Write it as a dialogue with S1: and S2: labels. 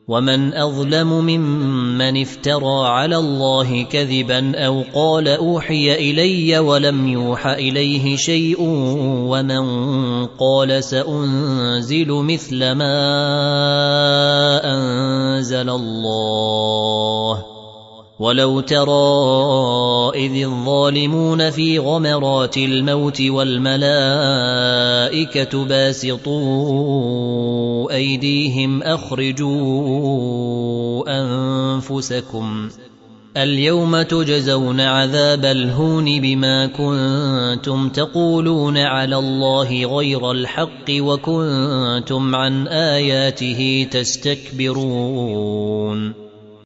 S1: ومن أظلم ممن افترى على الله كذبا أو قال أوحي إلي ولم يوح إليه شيء ومن قال سأنزل مثل ما أنزل الله ولو ترى إذ الظالمون في غمرات الموت والملائكة باسطوا أيديهم أخرجوا أنفسكم اليوم تجزون عذاب الهون بما كنتم تقولون على الله غير الحق وكنتم عن آياته تستكبرون